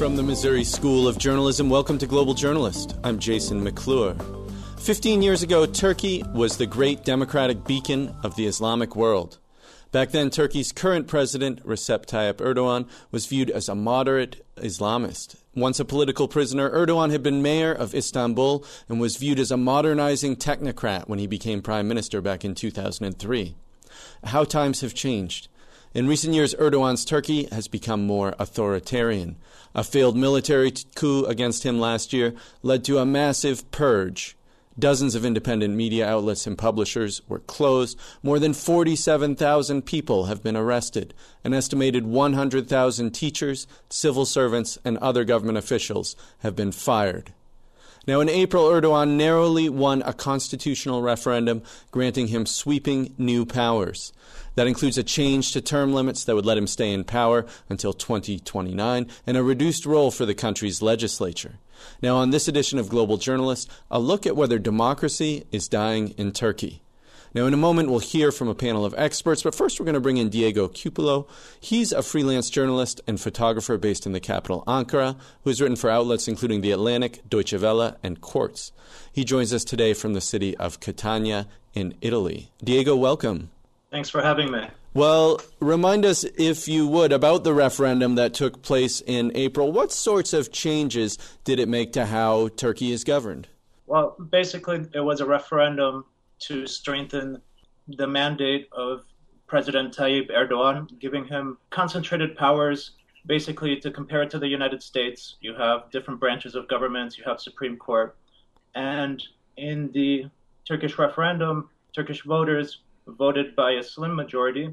From the Missouri School of Journalism, welcome to Global Journalist. I'm Jason McClure. 15 years ago, Turkey was the great democratic beacon of the Islamic world. Back then, Turkey's current president, Recep Tayyip Erdogan, was viewed as a moderate Islamist. Once a political prisoner, Erdogan had been mayor of Istanbul and was viewed as a modernizing technocrat when he became prime minister back in 2003. How times have changed. In recent years, Erdogan's Turkey has become more authoritarian. A failed military coup against him last year led to a massive purge. Dozens of independent media outlets and publishers were closed. More than 47,000 people have been arrested. An estimated 100,000 teachers, civil servants, and other government officials have been fired. Now, in April, Erdogan narrowly won a constitutional referendum granting him sweeping new powers. That includes a change to term limits that would let him stay in power until 2029 and a reduced role for the country's legislature. Now, on this edition of Global Journalist, a look at whether democracy is dying in Turkey. Now, in a moment, we'll hear from a panel of experts, but first we're going to bring in Diego Cupola. He's a freelance journalist and photographer based in the capital, Ankara, who has written for outlets including The Atlantic, Deutsche Welle, and Quartz. He joins us today from the city of Catania in Italy. Diego, welcome. Thanks for having me. Well, remind us, if you would, about the referendum that took place in April. What sorts of changes did it make to how Turkey is governed? Well, basically, it was a referendum to strengthen the mandate of President Tayyip Erdogan, giving him concentrated powers. Basically, to compare it to the United States, you have different branches of government, you have Supreme Court. And in the Turkish referendum, Turkish voters voted by a slim majority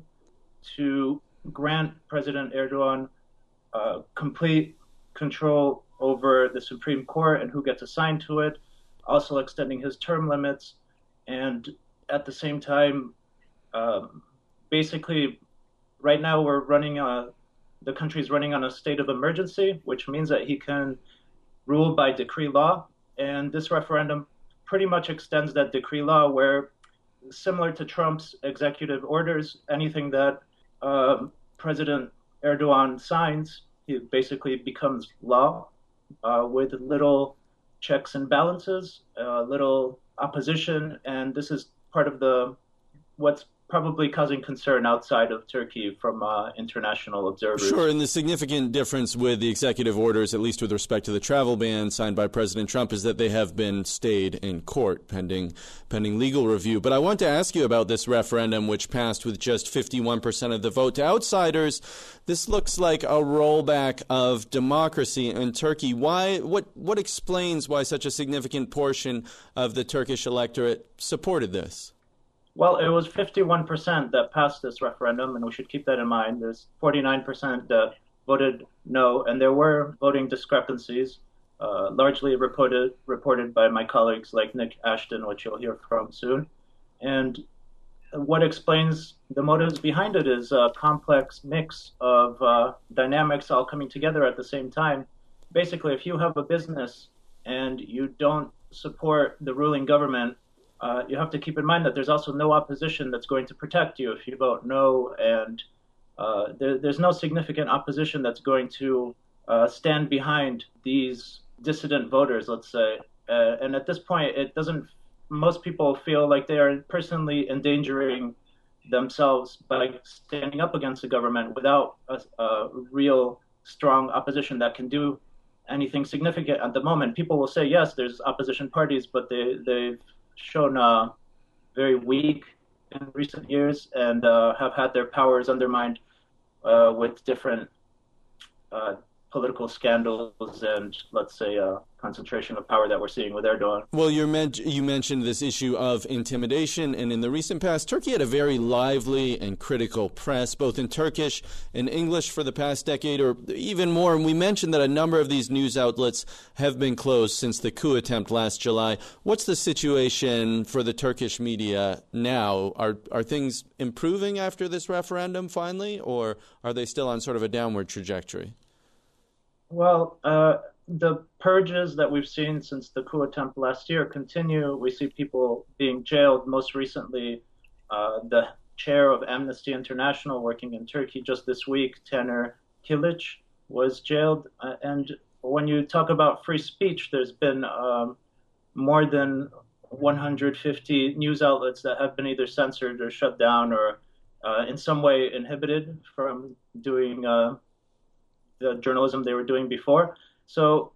to grant President Erdogan complete control over the Supreme Court and who gets assigned to it, also extending his term limits. And at the same time, basically, right now the country's running on a state of emergency, which means that he can rule by decree law. And this referendum pretty much extends that decree law, where similar to Trump's executive orders, anything that President Erdogan signs, it basically becomes law with little checks and balances, little opposition, and this is part of what's probably causing concern outside of Turkey from international observers. Sure, and the significant difference with the executive orders, at least with respect to the travel ban signed by President Trump, is that they have been stayed in court pending legal review. But I want to ask you about this referendum, which passed with just 51% of the vote. To outsiders, this looks like a rollback of democracy in Turkey. What explains why such a significant portion of the Turkish electorate supported this? Well, it was 51% that passed this referendum, and we should keep that in mind. There's 49% that voted no, and there were voting discrepancies, largely reported by my colleagues like Nick Ashton, which you'll hear from soon. And what explains the motives behind it is a complex mix of dynamics all coming together at the same time. Basically, if you have a business and you don't support the ruling government, you have to keep in mind that there's also no opposition that's going to protect you if you vote no, and there's no significant opposition that's going to stand behind these dissident voters, let's say. And at this point, most people feel like they are personally endangering themselves by standing up against the government without a real strong opposition that can do anything significant at the moment. People will say, yes, there's opposition parties, but they've shown very weak in recent years and have had their powers undermined with different political scandals and, let's say, concentration of power that we're seeing with Erdogan. Well, you mentioned this issue of intimidation, and in the recent past, Turkey had a very lively and critical press, both in Turkish and English for the past decade or even more. And we mentioned that a number of these news outlets have been closed since the coup attempt last July. What's the situation for the Turkish media now? Are things improving after this referendum finally, or are they still on sort of a downward trajectory? Well, the purges that we've seen since the coup attempt last year continue. We see people being jailed. Most recently, the chair of Amnesty International working in Turkey just this week, Taner Kilic, was jailed. And when you talk about free speech, there's been more than 150 news outlets that have been either censored or shut down or in some way inhibited from doing the journalism they were doing before. So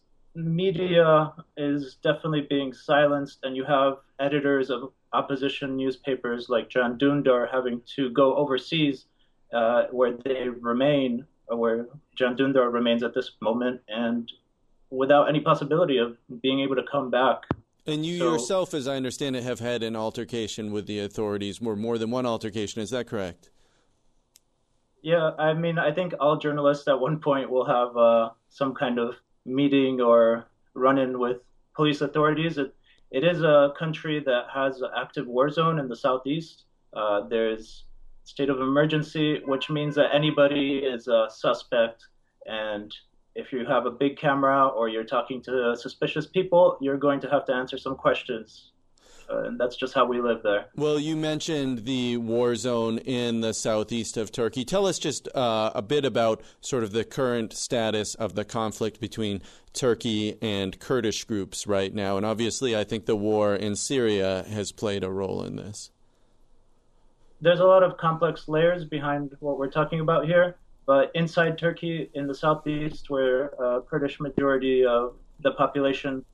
media is definitely being silenced, and you have editors of opposition newspapers like Can Dündar having to go overseas where they remain, where Can Dündar remains at this moment, and without any possibility of being able to come back. And you yourself, as I understand it, have had an altercation with the authorities, or more than one altercation. Is that correct? Yeah, I mean, I think all journalists at one point will have some kind of meeting or run-in with police authorities. It is a country that has an active war zone in the southeast. There's state of emergency, which means that anybody is a suspect. And if you have a big camera or you're talking to suspicious people, you're going to have to answer some questions. And that's just how we live there. Well, you mentioned the war zone in the southeast of Turkey. Tell us just a bit about sort of the current status of the conflict between Turkey and Kurdish groups right now. And obviously, I think the war in Syria has played a role in this. There's a lot of complex layers behind what we're talking about here. But inside Turkey, in the southeast, where Kurdish majority of the population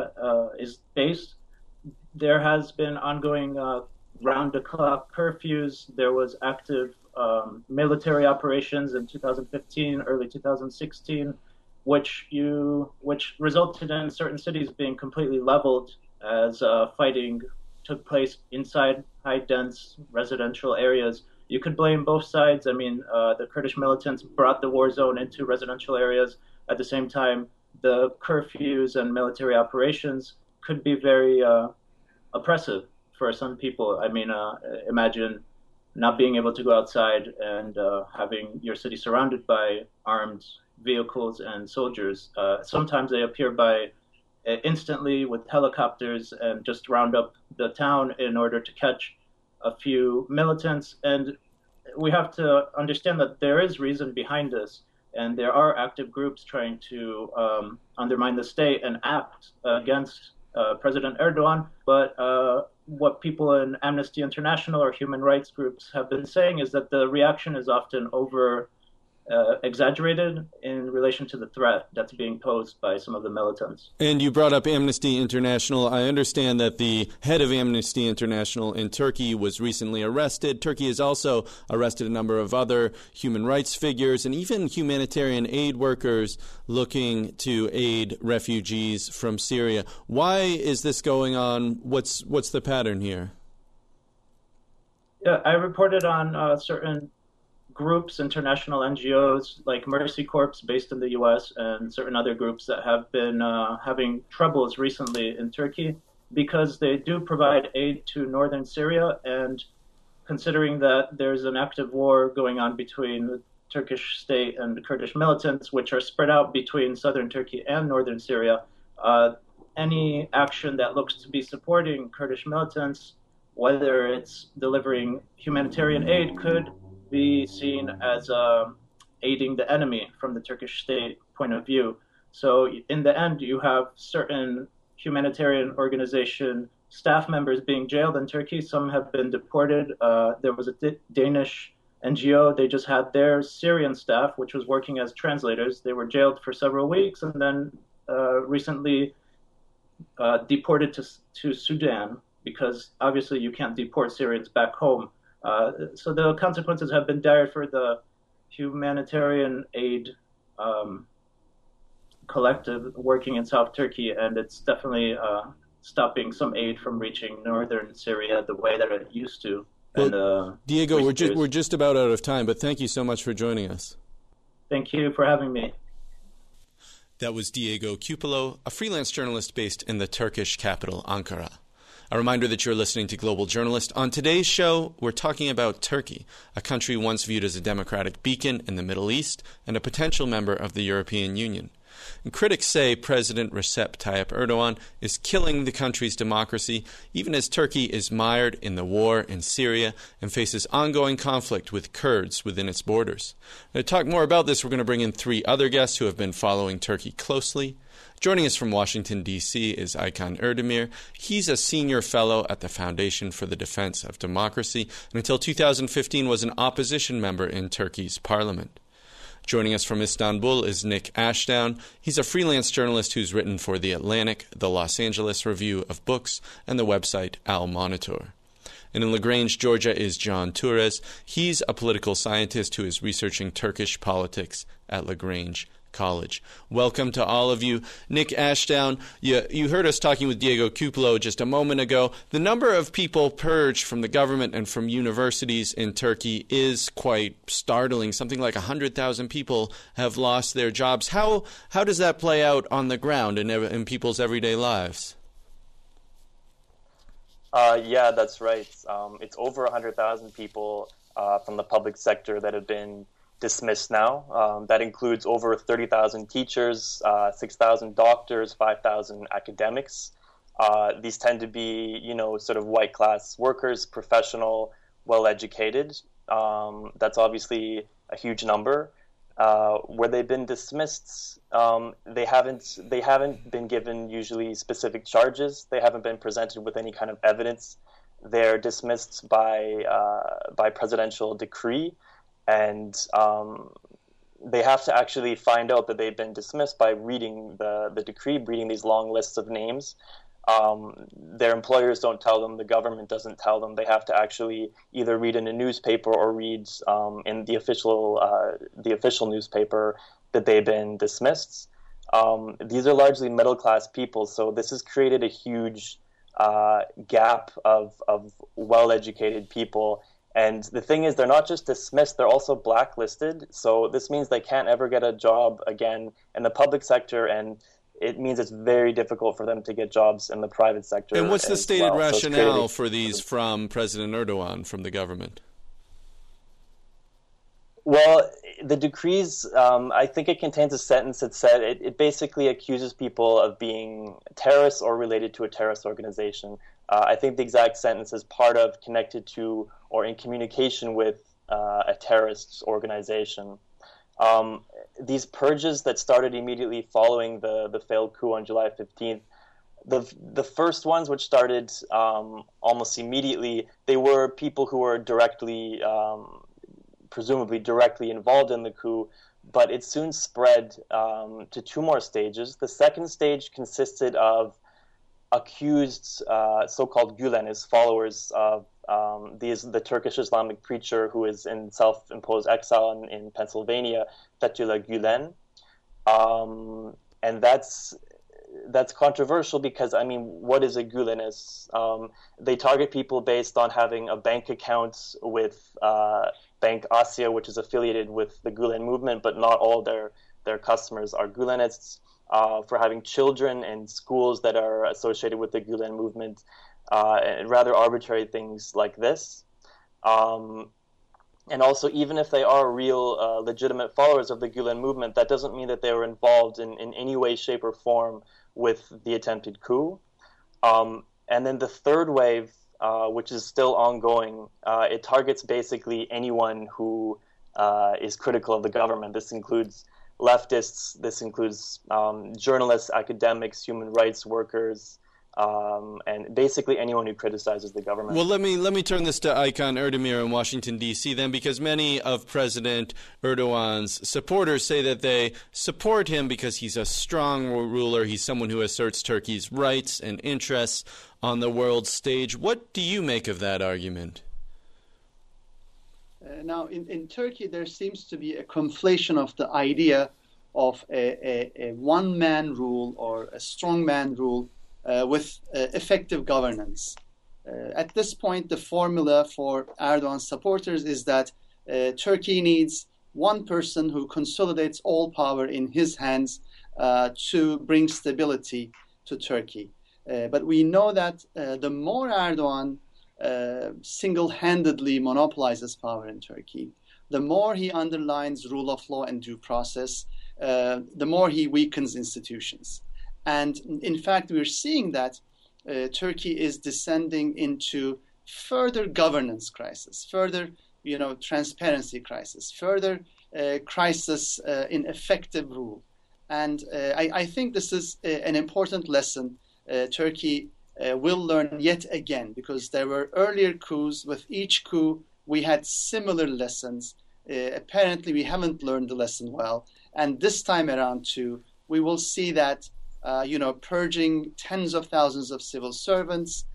is based, there has been ongoing round-the-clock curfews. There was active military operations in 2015, early 2016, which resulted in certain cities being completely leveled as fighting took place inside high-dense residential areas. You could blame both sides. I mean, the Kurdish militants brought the war zone into residential areas. At the same time, the curfews and military operations could be very oppressive for some people. I mean, imagine not being able to go outside and having your city surrounded by armed vehicles and soldiers. Sometimes they appear by instantly with helicopters and just round up the town in order to catch a few militants. And we have to understand that there is reason behind this, and there are active groups trying to undermine the state and act against President Erdogan. But what people in Amnesty International or human rights groups have been saying is that the reaction is often exaggerated in relation to the threat that's being posed by some of the militants. And you brought up Amnesty International. I understand that the head of Amnesty International in Turkey was recently arrested. Turkey has also arrested a number of other human rights figures and even humanitarian aid workers looking to aid refugees from Syria. Why is this going on? What's the pattern here? Yeah, I reported on certain groups, international NGOs like Mercy Corps based in the U.S. and certain other groups that have been having troubles recently in Turkey because they do provide aid to northern Syria. And considering that there's an active war going on between the Turkish state and the Kurdish militants, which are spread out between southern Turkey and northern Syria, any action that looks to be supporting Kurdish militants, whether it's delivering humanitarian aid, could be seen as aiding the enemy from the Turkish state point of view. So in the end, you have certain humanitarian organization staff members being jailed in Turkey. Some have been deported. There was a Danish NGO. They just had their Syrian staff, which was working as translators. They were jailed for several weeks and then recently deported to Sudan, because obviously you can't deport Syrians back home. So the consequences have been dire for the humanitarian aid collective working in South Turkey, and it's definitely stopping some aid from reaching northern Syria the way that it used to. Well, Diego, we're just about out of time, but thank you so much for joining us. Thank you for having me. That was Diego Cupolo, a freelance journalist based in the Turkish capital, Ankara. A reminder that you're listening to Global Journalist. On today's show, we're talking about Turkey, a country once viewed as a democratic beacon in the Middle East and a potential member of the European Union. And critics say President Recep Tayyip Erdogan is killing the country's democracy, even as Turkey is mired in the war in Syria and faces ongoing conflict with Kurds within its borders. Now, to talk more about this, we're going to bring in three other guests who have been following Turkey closely. Joining us from Washington, D.C. is Aykan Erdemir. He's a senior fellow at the Foundation for the Defense of Democracy, and until 2015 was an opposition member in Turkey's parliament. Joining us from Istanbul is Nick Ashdown. He's a freelance journalist who's written for The Atlantic, the Los Angeles Review of Books, and the website Al Monitor. And in LaGrange, Georgia is John Torres. He's a political scientist who is researching Turkish politics at LaGrange College. Welcome to all of you. Nick Ashdown, you heard us talking with Diego Cupolo just a moment ago. The number of people purged from the government and from universities in Turkey is quite startling. Something like 100,000 people have lost their jobs. How does that play out on the ground in people's everyday lives? Yeah, that's right. It's over 100,000 people from the public sector that have been dismissed now. That includes over 30,000 teachers, 6,000 doctors, 5,000 academics. These tend to be, sort of white-class workers, professional, well-educated. That's obviously a huge number. Where they've been dismissed, they haven't been given usually specific charges. They haven't been presented with any kind of evidence. They're dismissed by presidential decree. And they have to actually find out that they've been dismissed by reading the decree, reading these long lists of names. Their employers don't tell them. The government doesn't tell them. They have to actually either read in a newspaper or read in the official newspaper that they've been dismissed. These are largely middle-class people, so this has created a huge gap of well-educated people. And the thing is, they're not just dismissed, they're also blacklisted. So this means they can't ever get a job again in the public sector, and it means it's very difficult for them to get jobs in the private sector. And what's the stated rationale for these from President Erdogan, from the government? Well, the decrees, I think it contains a sentence that said it basically accuses people of being terrorists or related to a terrorist organization. I think the exact sentence is part of, connected to, or in communication with a terrorist organization. These purges that started immediately following the failed coup on July 15th, the first ones, which started almost immediately, they were people who were presumably directly involved in the coup, but it soon spread to two more stages. The second stage consisted of accused so-called Gülenists, followers of the Turkish Islamic preacher who is in self-imposed exile in Pennsylvania, Fethullah Gülen. And that's controversial because, what is a Gülenist? They target people based on having a bank account with Bank Asya, which is affiliated with the Gülen movement, but not all their customers are Gülenists. For having children in schools that are associated with the Gülen movement, and rather arbitrary things like this. And also, even if they are real legitimate followers of the Gülen movement, that doesn't mean that they were involved in any way, shape, or form with the attempted coup. And then the third wave, which is still ongoing, it targets basically anyone who is critical of the government. This includes leftists, this includes journalists, academics, human rights workers, and basically anyone who criticizes the government. Well, let me turn this to Aykan Erdemir in Washington, D.C. then, because many of President Erdogan's supporters say that they support him because he's a strong ruler. He's someone who asserts Turkey's rights and interests on the world stage. What do you make of that argument? Now, in Turkey, there seems to be a conflation of the idea of a one-man rule or a strong-man rule with effective governance. At this point, the formula for Erdogan's supporters is that Turkey needs one person who consolidates all power in his hands to bring stability to Turkey. But we know that the more Erdogan single-handedly monopolizes power in Turkey, the more he underlines rule of law and due process, the more he weakens institutions. And in fact, we're seeing that Turkey is descending into further governance crisis, further transparency crisis, further crisis in effective rule. And I think this is an important lesson Turkey will learn yet again, because there were earlier coups. With each coup, we had similar lessons. Apparently, we haven't learned the lesson well. And this time around, too, we will see that, purging tens of thousands of civil servants,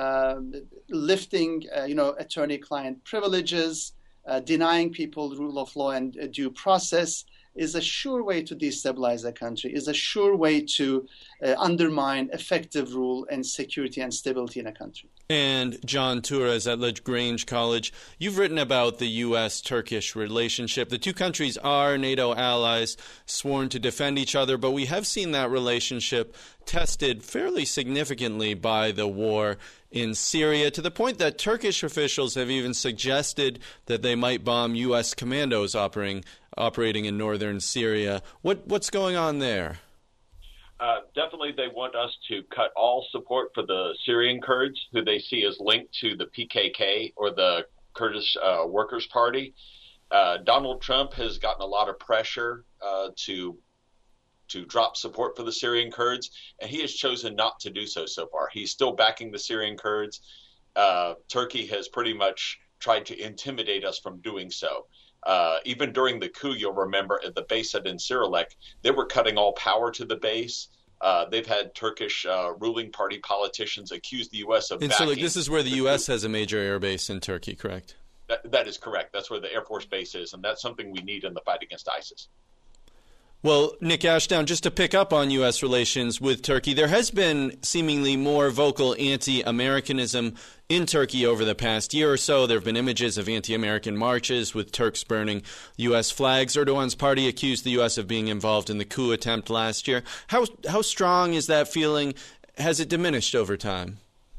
lifting, attorney-client privileges, denying people the rule of law and due process is a sure way to destabilize a country, is a sure way to undermine effective rule and security and stability in a country. And John Touras at LaGrange College, you've written about the U.S.-Turkish relationship. The two countries are NATO allies, sworn to defend each other, but we have seen that relationship tested fairly significantly by the war in Syria, to the point that Turkish officials have even suggested that they might bomb U.S. commandos operating in northern Syria. What's going on there? Definitely they want us to cut all support for the Syrian Kurds, who they see as linked to the PKK or the Kurdish Workers' Party. Donald Trump has gotten a lot of pressure to drop support for the Syrian Kurds, and he has chosen not to do so far. He's still backing the Syrian Kurds. Turkey has pretty much tried to intimidate us from doing so. Even during the coup, you'll remember at the base at Incirlik, they were cutting all power to the base. They've had Turkish ruling party politicians accuse the U.S. of backing. This is where the U.S. has a major air base in Turkey, correct? That is correct. That's where the Air Force base is, and that's something we need in the fight against ISIS. Well, Nick Ashdown, just to pick up on U.S. relations with Turkey, there has been seemingly more vocal anti-Americanism in Turkey over the past year or so. There have been images of anti-American marches with Turks burning U.S. flags. Erdogan's party accused the U.S. of being involved in the coup attempt last year. How strong is that feeling? Has it diminished over time?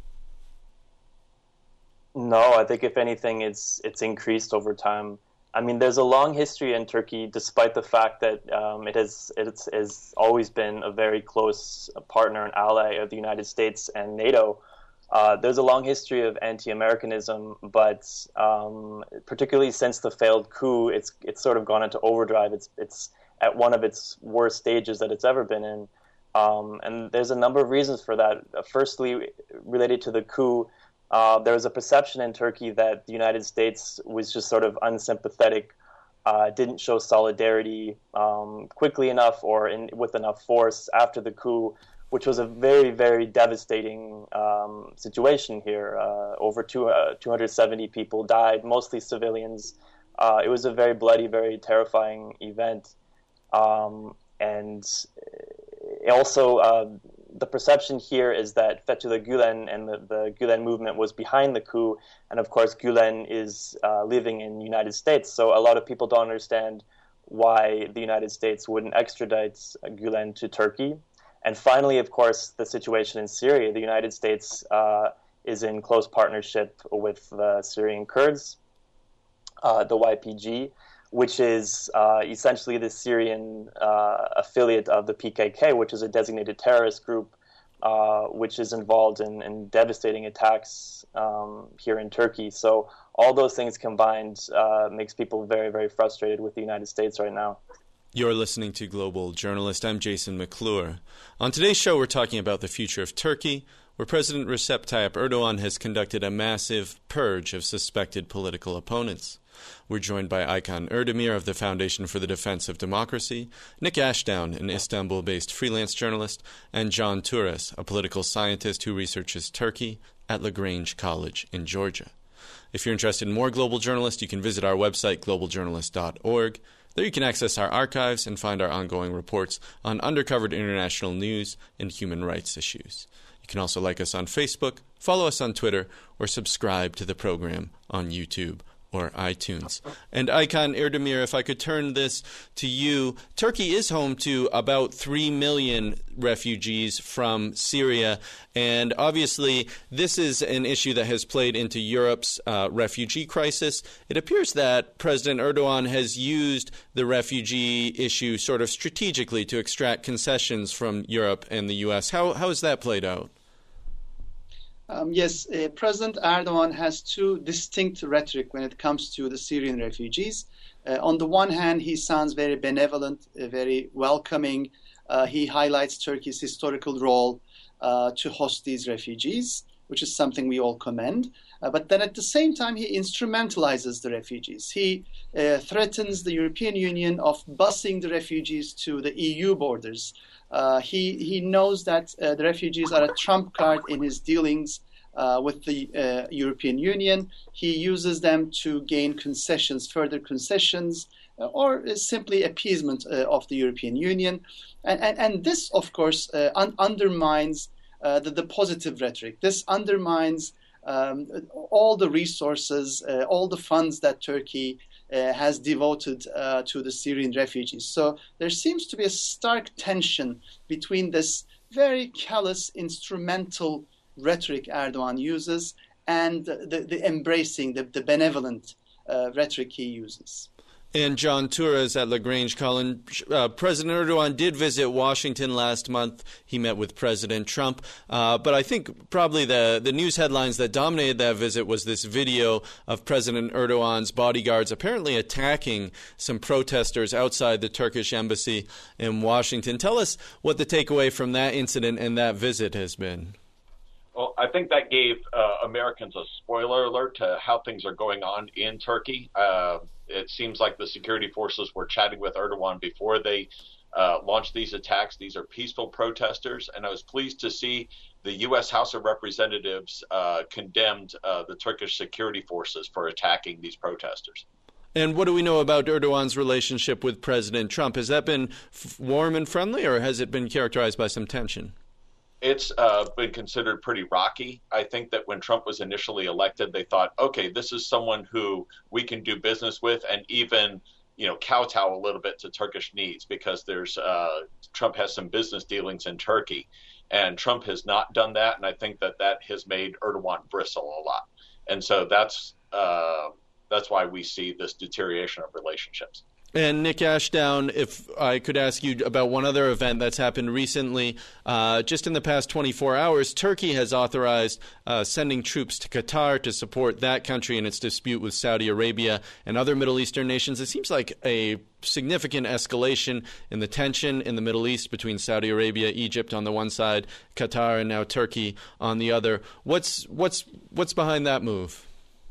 No, I think if anything, it's increased over time. I mean, there's a long history in Turkey, despite the fact that it has always been a very close partner and ally of the United States and NATO. There's a long history of anti-Americanism, but particularly since the failed coup, it's sort of gone into overdrive. It's at one of its worst stages that it's ever been in, and there's a number of reasons for that. Firstly, related to the coup. There was a perception in Turkey that the United States was just sort of unsympathetic, didn't show solidarity quickly enough or with enough force after the coup, which was a very, very devastating situation here. Over 270 people died, mostly civilians. It was a very bloody, very terrifying event. And also, the perception here is that Fethullah Gulen and the Gulen movement was behind the coup, and of course Gulen is living in the United States, so a lot of people don't understand why the United States wouldn't extradite Gulen to Turkey. And finally, of course, the situation in Syria. The United States is in close partnership with the Syrian Kurds, the YPG, which is essentially the Syrian affiliate of the PKK, which is a designated terrorist group, which is involved in devastating attacks here in Turkey. So all those things combined makes people very, very frustrated with the United States right now. You're listening to Global Journalist. I'm Jason McClure. On today's show, we're talking about the future of Turkey, where President Recep Tayyip Erdogan has conducted a massive purge of suspected political opponents. We're joined by Aykan Erdemir of the Foundation for the Defense of Democracy, Nick Ashdown, an Istanbul-based freelance journalist, and John Touras, a political scientist who researches Turkey at LaGrange College in Georgia. If you're interested in more Global Journalist, you can visit our website, globaljournalist.org. There you can access our archives and find our ongoing reports on undercovered international news and human rights issues. You can also like us on Facebook, follow us on Twitter, or subscribe to the program on YouTube or iTunes. And Aykan Erdemir, if I could turn this to you, Turkey is home to about 3 million refugees from Syria, and obviously this is an issue that has played into Europe's refugee crisis. It appears that President Erdogan has used the refugee issue sort of strategically to extract concessions from Europe and the U.S. How has that played out? Yes, President Erdogan has two distinct rhetoric when it comes to the Syrian refugees. On the one hand, he sounds very benevolent, very welcoming. He highlights Turkey's historical role to host these refugees, which is something we all commend. But then at the same time, he instrumentalizes the refugees. He threatens the European Union of busing the refugees to the EU borders. He knows that the refugees are a trump card in his dealings with the European Union. He uses them to gain concessions, further concessions, or simply appeasement of the European Union. And this, of course, undermines the positive rhetoric. This undermines all the resources, all the funds that Turkey has devoted to the Syrian refugees. So there seems to be a stark tension between this very callous, instrumental rhetoric Erdogan uses and the embracing, the benevolent rhetoric he uses. And John Torres at LaGrange Cullen. President Erdogan did visit Washington last month. He met with President Trump. But I think probably the news headlines that dominated that visit was this video of President Erdogan's bodyguards apparently attacking some protesters outside the Turkish embassy in Washington. Tell us what the takeaway from that incident and that visit has been. Well, I think that gave Americans a spoiler alert to how things are going on in Turkey. It seems like the security forces were chatting with Erdogan before they launched these attacks. These are peaceful protesters, and I was pleased to see the U.S. House of Representatives condemned the Turkish security forces for attacking these protesters. And what do we know about Erdogan's relationship with President Trump? Has that been warm and friendly, or has it been characterized by some tension? It's been considered pretty rocky. I think that when Trump was initially elected, they thought, okay, this is someone who we can do business with and even, kowtow a little bit to Turkish needs because Trump has some business dealings in Turkey. And Trump has not done that. And I think that has made Erdogan bristle a lot. And so that's why we see this deterioration of relationships. And Nick Ashdown, if I could ask you about one other event that's happened recently, just in the past 24 hours, Turkey has authorized sending troops to Qatar to support that country in its dispute with Saudi Arabia and other Middle Eastern nations. It seems like a significant escalation in the tension in the Middle East between Saudi Arabia, Egypt on the one side, Qatar, and now Turkey on the other. What's behind that move?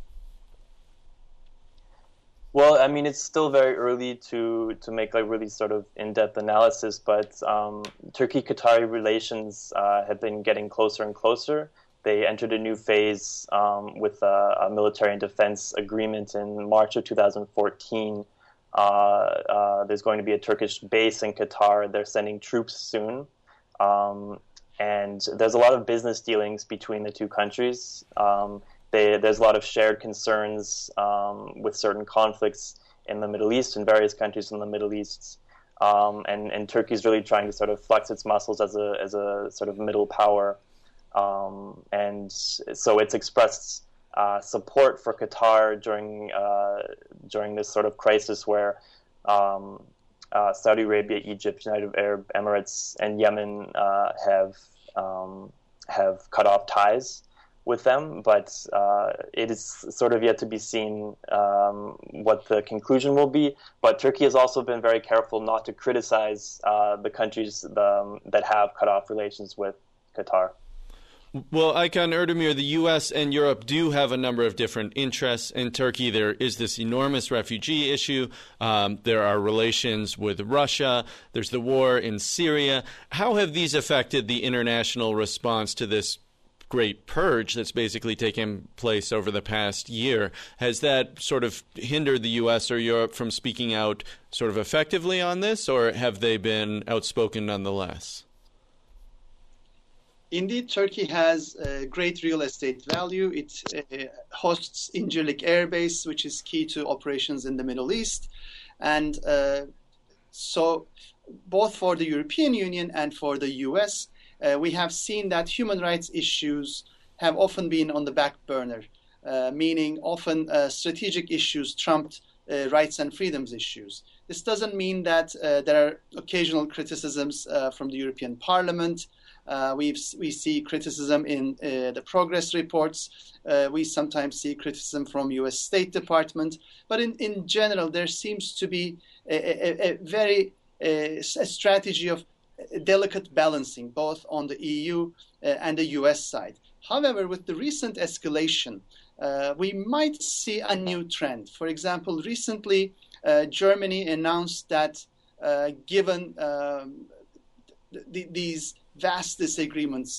Well, I mean, it's still very early to make a really sort of in-depth analysis, but Turkey-Qatari relations have been getting closer and closer. They entered a new phase with a military and defense agreement in March of 2014. There's going to be a Turkish base in Qatar. They're sending troops soon. And there's a lot of business dealings between the two countries. There's a lot of shared concerns with certain conflicts in the Middle East and various countries in the Middle East, and Turkey's really trying to sort of flex its muscles as a sort of middle power, and so it's expressed support for Qatar during this sort of crisis where Saudi Arabia, Egypt, United Arab Emirates, and Yemen have cut off ties with them, but it is sort of yet to be seen what the conclusion will be. But Turkey has also been very careful not to criticize the countries that have cut off relations with Qatar. Well, Aykan Erdemir, the U.S. and Europe do have a number of different interests in Turkey. There is this enormous refugee issue. There are relations with Russia. There's the war in Syria. How have these affected the international response to this great purge that's basically taken place over the past year? Has that sort of hindered the U.S. or Europe from speaking out sort of effectively on this, or have they been outspoken nonetheless? Indeed, Turkey has great real estate value. It hosts Incirlik Air Base, which is key to operations in the Middle East. And so both for the European Union and for the US, we have seen that human rights issues have often been on the back burner, meaning often strategic issues trumped rights and freedoms issues. This doesn't mean that there are occasional criticisms from the European Parliament. We see criticism in the progress reports. We sometimes see criticism from U.S. State Department. But in general, there seems to be a strategy of delicate balancing, both on the EU and the U.S. side. However, with the recent escalation, we might see a new trend. For example, recently, Germany announced that given these vast disagreements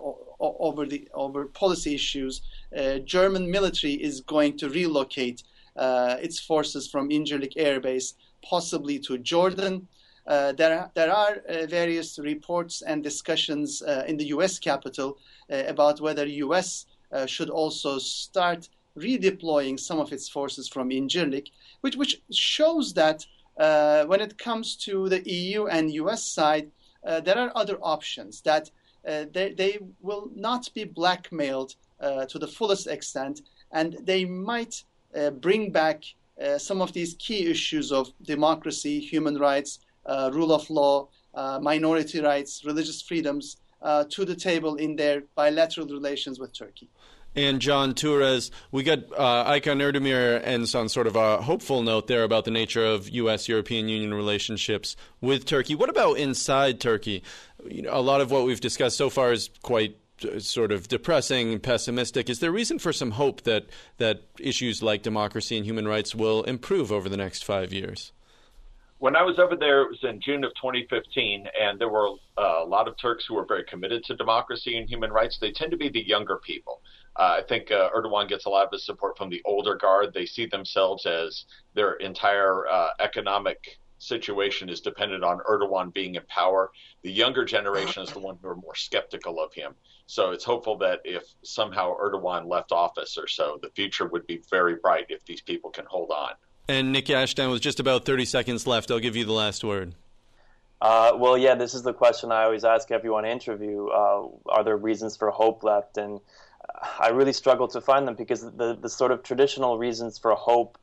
over policy issues, German military is going to relocate its forces from Incirlik Air Base, possibly to Jordan. There are various reports and discussions in the U.S. Capitol about whether U.S. Should also start redeploying some of its forces from Incirlik, which shows that when it comes to the EU and US side, there are other options, that they will not be blackmailed to the fullest extent, and they might bring back some of these key issues of democracy, human rights, rule of law, minority rights, religious freedoms to the table in their bilateral relations with Turkey. And John Torres, we got Aykan Erdemir ends on sort of a hopeful note there about the nature of U.S.-European Union relationships with Turkey. What about inside Turkey? You know, a lot of what we've discussed so far is quite sort of depressing and pessimistic. Is there reason for some hope that issues like democracy and human rights will improve over the next 5 years? When I was over there, it was in June of 2015, and there were a lot of Turks who were very committed to democracy and human rights. They tend to be the younger people. I think Erdogan gets a lot of his support from the older guard. They see themselves as their entire economic situation is dependent on Erdogan being in power. The younger generation is the one who are more skeptical of him. So it's hopeful that if somehow Erdogan left office or so, the future would be very bright if these people can hold on. And Nick Ashdown, with just about 30 seconds left, I'll give you the last word. Well, yeah, this is the question I always ask everyone I interview. Are there reasons for hope left? And I really struggle to find them, because the sort of traditional reasons for hope,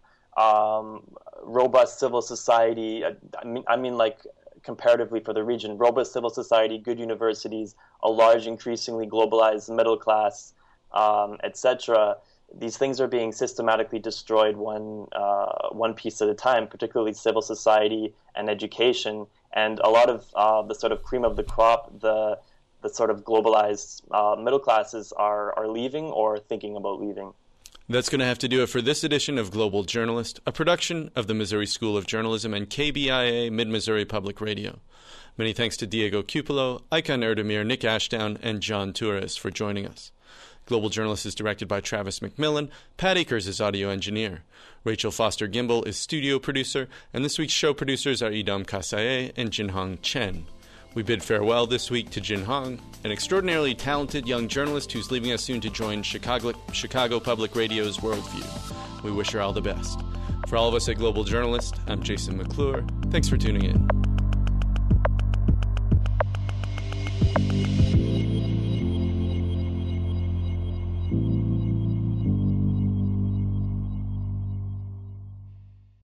robust civil society, I mean like comparatively for the region, robust civil society, good universities, a large, increasingly globalized middle class, etc. These things are being systematically destroyed one piece at a time, particularly civil society and education. And a lot of the sort of cream of the crop, the sort of globalized middle classes are leaving or thinking about leaving. That's going to have to do it for this edition of Global Journalist, a production of the Missouri School of Journalism and KBIA Mid-Missouri Public Radio. Many thanks to Diego Cupolo, Aykan Erdemir, Nick Ashdown, and John Torres for joining us. Global Journalist is directed by Travis McMillan. Pat Akers is audio engineer. Rachel Foster Gimbel is studio producer, and this week's show producers are Idam Kasaye and Jinhong Chen. We bid farewell this week to Jin Hong, an extraordinarily talented young journalist who's leaving us soon to join Chicago Public Radio's Worldview. We wish her all the best. For all of us at Global Journalist, I'm Jason McClure. Thanks for tuning in.